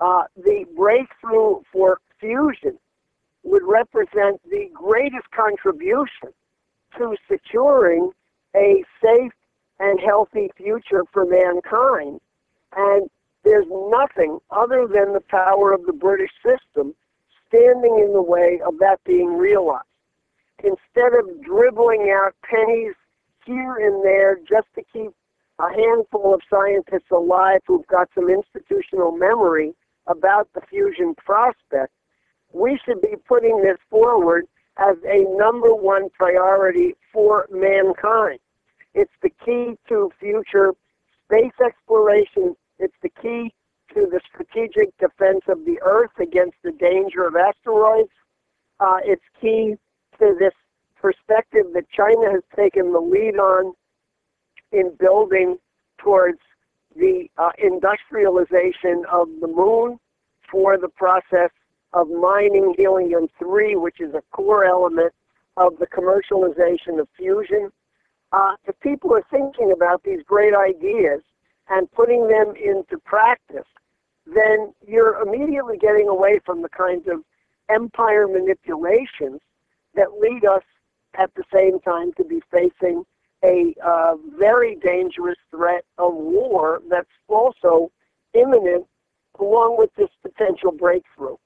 Uh, the breakthrough for fusion would represent the greatest contribution to securing a safe and healthy future for mankind. And there's nothing other than the power of the British system standing in the way of that being realized. Instead of dribbling out pennies here and there just to keep a handful of scientists alive who've got some institutional memory about the fusion prospect, we should be putting this forward as a number one priority for mankind. It's the key to future space exploration. It's the key to the strategic defense of the Earth against the danger of asteroids. Uh, it's key to this perspective that China has taken the lead on in building towards the uh, industrialization of the moon for the process of mining helium three, which is a core element of the commercialization of fusion. Uh, if people are thinking about these great ideas and putting them into practice, then you're immediately getting away from the kinds of empire manipulations that lead us at the same time to be facing a uh, very dangerous threat of war that's also imminent along with this potential breakthrough.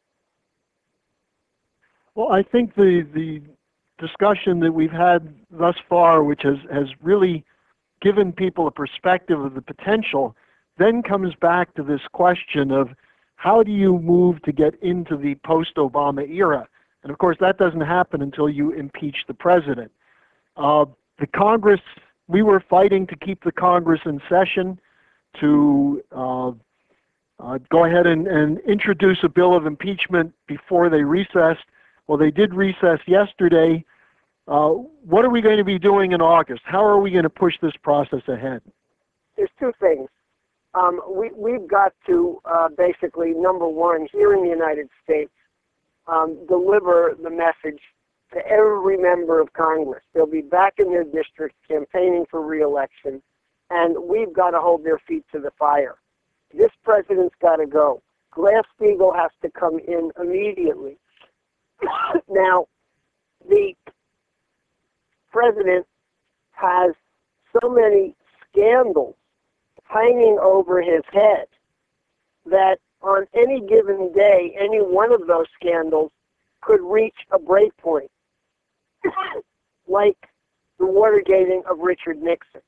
Well, I think the, the discussion that we've had thus far, which has, has really given people a perspective of the potential, then comes back to this question of how do you move to get into the post-Obama era? And of course, that doesn't happen until you impeach the president. Uh, the Congress, we were fighting to keep the Congress in session to uh, uh, go ahead and, and introduce a bill of impeachment before they recessed. Well, they did recess yesterday. Uh, what are we going to be doing in August? How are we going to push this process ahead? There's two things. Um, we, we've got to uh, basically, number one, here in the United States, um, deliver the message to every member of Congress. They'll be back in their districts campaigning for re-election, and we've got to hold their feet to the fire. This president's got to go. Glass-Steagall has to come in immediately. Now, the president has so many scandals hanging over his head that on any given day, any one of those scandals could reach a break point, like the Watergating of Richard Nixon.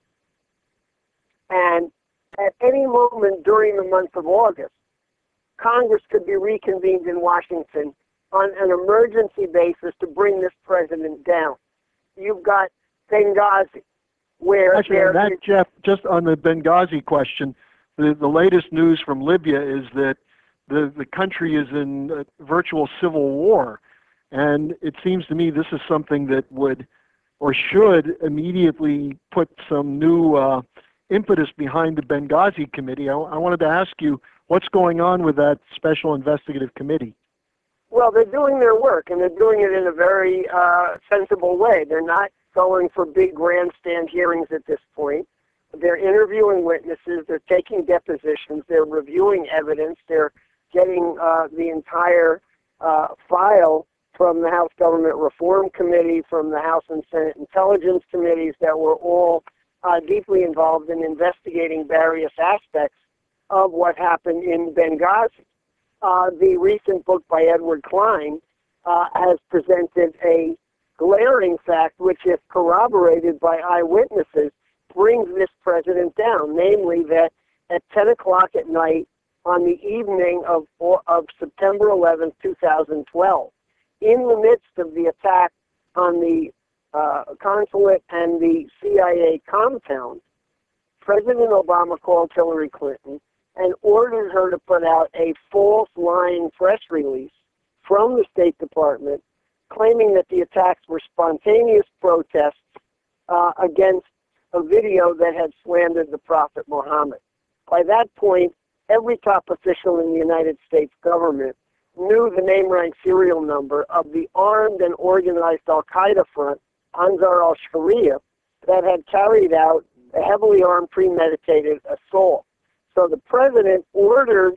And at any moment during the month of August, Congress could be reconvened in Washington on an emergency basis to bring this president down. You've got Benghazi, where Actually, there that, is, Jeff, just on the Benghazi question, the, the latest news from Libya is that the, the country is in a virtual civil war. And it seems to me this is something that would or should immediately put some new uh, impetus behind the Benghazi committee. I, I wanted to ask you, what's going on with that special investigative committee? well, they're doing their work, and they're doing it in a very uh, sensible way. They're not going for big grandstand hearings at this point. They're interviewing witnesses. They're taking depositions. They're reviewing evidence. They're getting uh, the entire uh, file from the House Government Reform Committee, from the House and Senate Intelligence Committees that were all uh, deeply involved in investigating various aspects of what happened in Benghazi. Uh, the recent book by Edward Klein uh, has presented a glaring fact, which, if corroborated by eyewitnesses, brings this president down, namely that at ten o'clock at night on the evening of, of September eleventh, two thousand twelve, in the midst of the attack on the uh, consulate and the C I A compound, President Obama called Hillary Clinton and ordered her to put out a false lying press release from the State Department claiming that the attacks were spontaneous protests uh, against a video that had slandered the Prophet Muhammad. By that point, every top official in the United States government knew the name, rank, serial number of the armed and organized al-Qaeda front, Ansar al-Sharia, that had carried out a heavily armed, premeditated assault. So the president ordered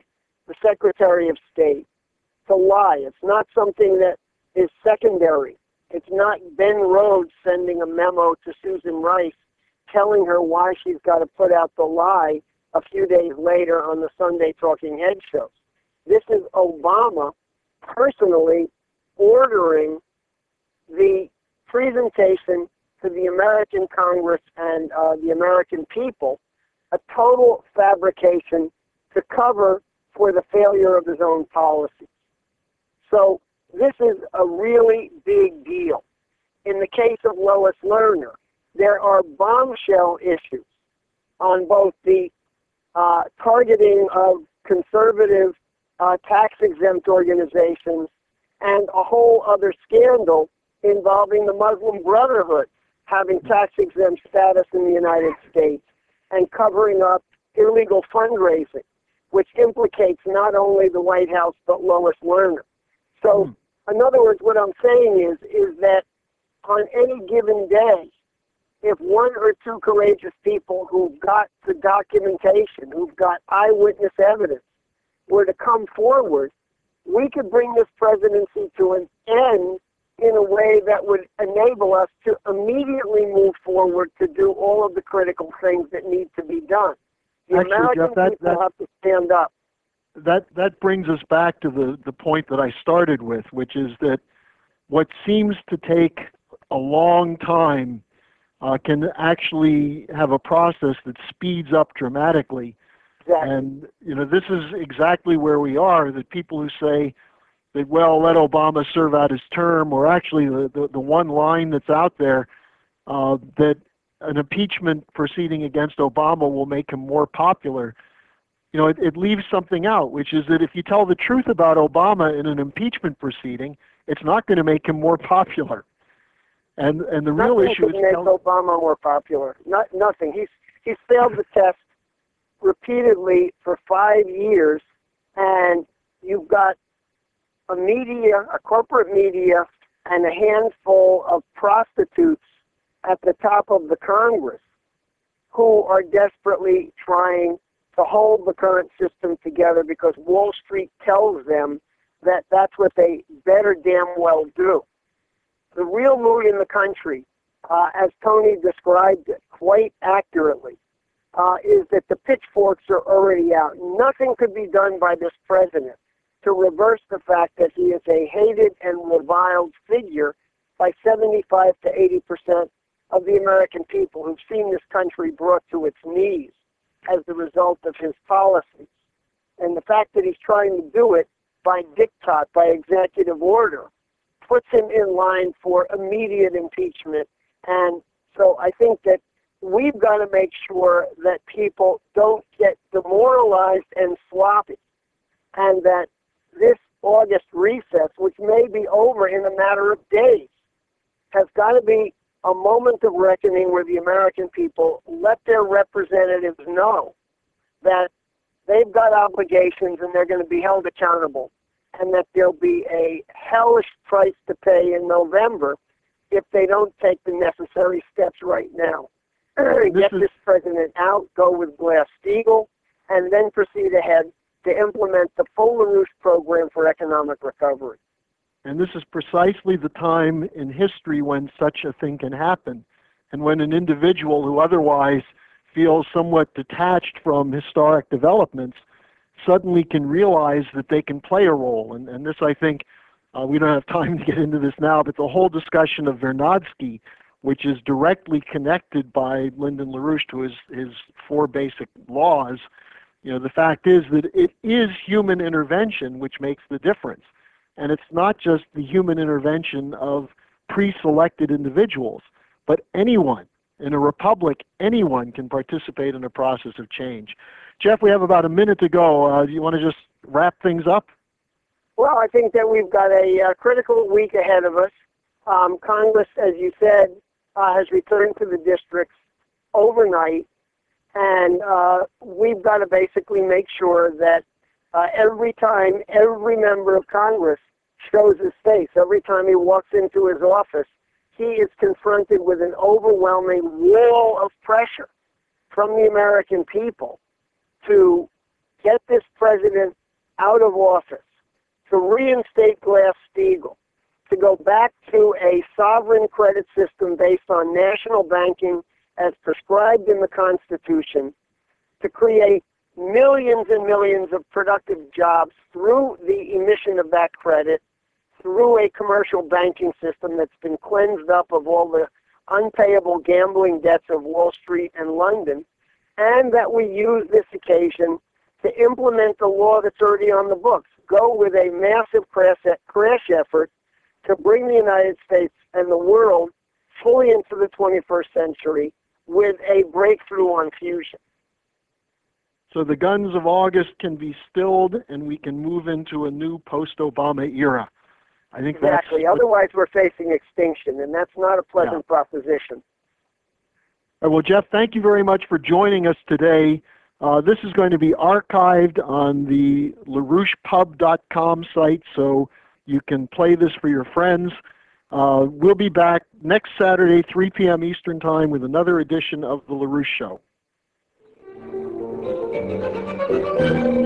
the Secretary of State to lie. It's not something that is secondary. It's not Ben Rhodes sending a memo to Susan Rice telling her why she's got to put out the lie a few days later on the Sunday Talking Head shows. This is Obama personally ordering the presentation to the American Congress and uh, the American people, a total fabrication to cover for the failure of his own policy. So this is a really big deal. In the case of Lois Lerner, there are bombshell issues on both the uh, targeting of conservative uh, tax-exempt organizations and a whole other scandal involving the Muslim Brotherhood having tax-exempt status in the United States and covering up illegal fundraising, which implicates not only the White House but Lois Lerner. So, in other words, what I'm saying is, is that on any given day, if one or two courageous people who've got the documentation, who've got eyewitness evidence, were to come forward, we could bring this presidency to an end in a way that would enable us to immediately move forward to do all of the critical things that need to be done. The Actually, American Jeff, that, people that, have to stand up. That, that brings us back to the, the point that I started with, which is that what seems to take a long time uh, can actually have a process that speeds up dramatically. Exactly. And, you know, this is exactly where we are, that people who say that, well, let Obama serve out his term, or actually the, the, the one line that's out there, uh, that an impeachment proceeding against Obama will make him more popular. You know, it, it leaves something out, which is that if you tell the truth about Obama in an impeachment proceeding, it's not going to make him more popular. And and the real Nothing issue could is make tell- Obama more popular. Not nothing. He's he's failed the test repeatedly for five years, and you've got a media, a corporate media, and a handful of prostitutes at the top of the Congress who are desperately trying to hold the current system together because Wall Street tells them that that's what they better damn well do. The real mood in the country, uh, as Tony described it quite accurately, uh, is that the pitchforks are already out. Nothing could be done by this president to reverse the fact that he is a hated and reviled figure by seventy-five to eighty percent of the American people who've seen this country brought to its knees as the result of his policies. And the fact that he's trying to do it by diktat, by executive order, puts him in line for immediate impeachment. And so I think that we've got to make sure that people don't get demoralized and sloppy, and that this August recess, which may be over in a matter of days, has got to be a moment of reckoning where the American people let their representatives know that they've got obligations and they're going to be held accountable, and that there'll be a hellish price to pay in November if they don't take the necessary steps right now. Get this president out, go with Glass-Steagall, and then proceed ahead to implement the full LaRouche program for economic recovery. And this is precisely the time in history when such a thing can happen, and when an individual who otherwise feels somewhat detached from historic developments suddenly can realize that they can play a role. And, and this, I think, uh, we don't have time to get into this now, but the whole discussion of Vernadsky, which is directly connected by Lyndon LaRouche to his, his four basic laws, you know, the fact is that it is human intervention which makes the difference. And it's not just the human intervention of pre-selected individuals, but anyone. In a republic, anyone can participate in a process of change. Jeff, we have about a minute to go. Uh, do you want to just wrap things up? Well, I think that we've got a uh, critical week ahead of us. Um, Congress, as you said, uh, has returned to the districts overnight, and uh, we've got to basically make sure that uh, every time every member of Congress shows his face, every time he walks into his office, he is confronted with an overwhelming wall of pressure from the American people to get this president out of office, to reinstate Glass-Steagall, to go back to a sovereign credit system based on national banking as prescribed in the Constitution, to create millions and millions of productive jobs through the emission of that credit, through a commercial banking system that's been cleansed up of all the unpayable gambling debts of Wall Street and London, and that we use this occasion to implement the law that's already on the books. Go with a massive crash, crash effort to bring the United States and the world fully into the twenty-first century with a breakthrough on fusion. So the guns of August can be stilled and we can move into a new post-Obama era. I think exactly. That's Otherwise, we're facing extinction, and that's not a pleasant yeah. proposition. Right, well, Jeff, thank you very much for joining us today. Uh, this is going to be archived on the LaRouche Pub dot com site, so you can play this for your friends. Uh, we'll be back next Saturday, three p m Eastern Time, with another edition of The LaRouche Show.